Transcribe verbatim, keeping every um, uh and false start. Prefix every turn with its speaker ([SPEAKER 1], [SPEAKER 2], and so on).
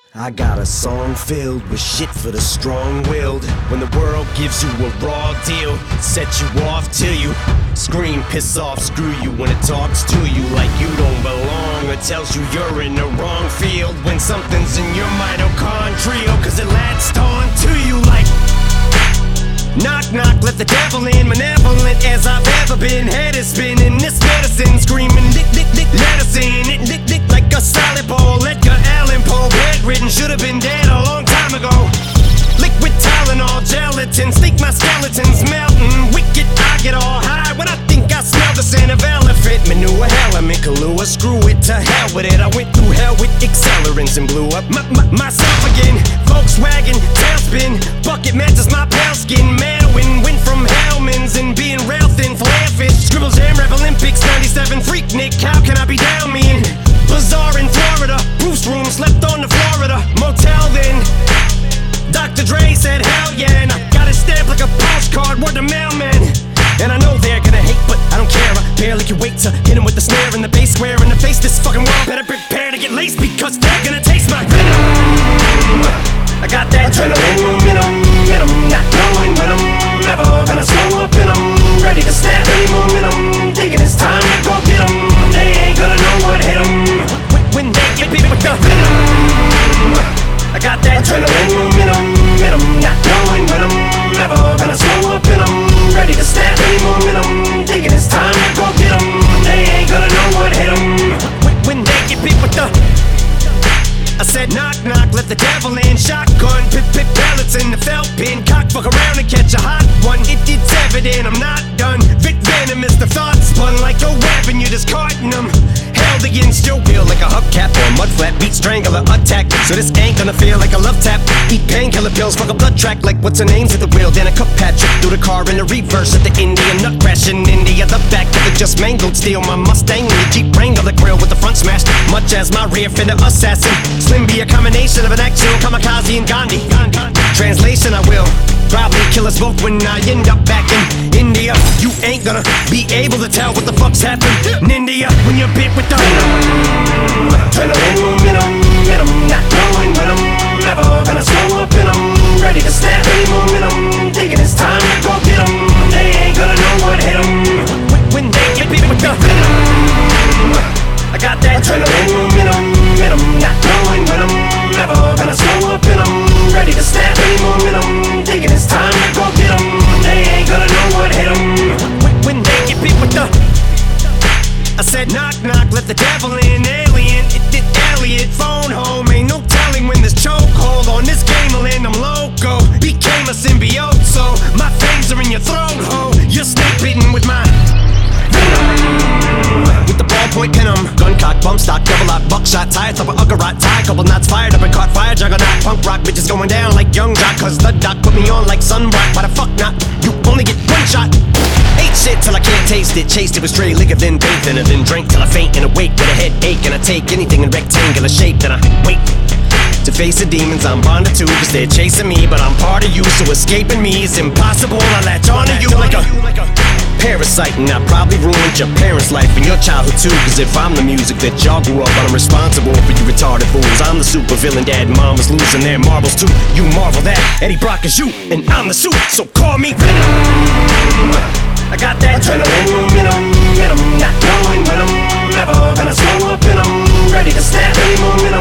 [SPEAKER 1] I got a song filled with shit for the strong-willed. When the world gives you a raw deal, set you off till you scream, piss off, screw you. When it talks to you like you don't belong, or tells you you're in the wrong field. When something's in your mitochondrial, cause it latched on to you like knock, knock, let the devil in. Malevolent as I've ever been. Head is spinning, this medicine screaming, lick, lick, lick, medicine. It lick, lick like a solid ball. Edgar Allan Poe, bedridden, should have been dead a long time ago. Liquid Tylenol, gelatin, think my skeleton's melting. Wicked, I get all high when I think I smell the scent of elephant manure. Element Kahlua, screw it, to hell with it. I went through hell with accelerants and blew up my, my, myself again. Volkswagen, tailspin, bucket matches my pale skin. Manowin, went from Hellman's and being rail thin, flare fish. Scribble Jam, Rap Olympics, ninety-seven, Freak Nick, how can I be down me in? Bazaar in Florida, Bruce room, slept on the Florida motel then. Doctor Dre said hell yeah, and I got it stamped like a postcard, word to mailman. And I know they're gonna hate, but I don't care. I barely can wait to hit 'em with the snare and the bass square in the face. This fucking world better prepare to get laced, because they're gonna taste my venom. I got that adrenaline momentum, momentum, not knowing when I'm never gonna slow up and I'm ready to snap any momentum. Thinking it's time to go get 'em. They ain't gonna know what hit 'em when they get beat with the venom. I got that adrenaline momentum, momentum, not knowing when I'm never gonna slow up and I'm ready to snap any momentum. Thinking it's time to go get 'em. They ain't gonna know what hit 'em when they get beat with the. I said knock, knock, let the devil in. Shotgun, pip, pip, pellets in the felt pin. Cock, fuck around and catch a hot one. It, it's evident I'm not done. Vic Venom is the thought spun like a weapon. You're just carting them. Held against your will like a hubcap or a mud flap. Beat strangler attack, so this ain't gonna feel like a love tap. Eat painkiller pills, fuck a blood track like what's her name's at the wheel. Then a cup Patrick through the car in the reverse at the Indian nut crash in India. The back of the just mangled steel. My Mustang and the Jeep Wrangler grill with the front smashed, much as my rear fender assassin. Slim be a combination of an actual kamikaze and Gandhi. Translation, I will probably kill us both when I end up back in India. You ain't gonna be able to tell what the fuck's happened in India when you're bit with the venom. Adrenaline momentum, momentum, not knowing when I'm never gonna slow up and I'm ready to snap any momentum. Thinking it's time to go get 'em. They ain't gonna know what hit 'em when they get bit with the venom. I got that adrenaline momentum, momentum, not knowing when I'm never gonna slow up and I'm ready to snap any momentum. Thinking it's time to go get 'em. They ain't gonna know what hit 'em when they get beat with the. I said knock, knock, let the devil in. Alien, it did Elliot, phone home. Ain't no telling when this chokehold on this game will end. I'm loco, became a symbiote, so my fangs are in your throat, ho. You're snake bitten with my with the ballpoint pen, I'm gun cock, bump stock, double lock, buckshot, tire thumper, uggerot, tie, couple knots fired up and caught fire, juggernaut, punk rock, bitches going down like young jock, cause the doc put me on like sunblock. Why the fuck not? You only get one shot. Ate shit till I can't taste it, chased it with stray liquor, then bathed in it, then drank till I faint and awake with a headache, and I take anything in rectangular shape, then I wait to face the demons I'm bonded to, cause they're chasing me, but I'm part of you, so escaping me is impossible. I latch onto you like a parasite, and I probably ruined your parents' life and your childhood too. Cause if I'm the music that y'all grew up on, I'm responsible for you retarded fools. I'm the super villain, dad and mom was losing their marbles too. You marvel that Eddie Brock is you, and I'm the suit, so call me Venom. I got that adrenaline momentum, momentum, not knowing when I'm never gonna slow up and I'm ready to snap any momentum.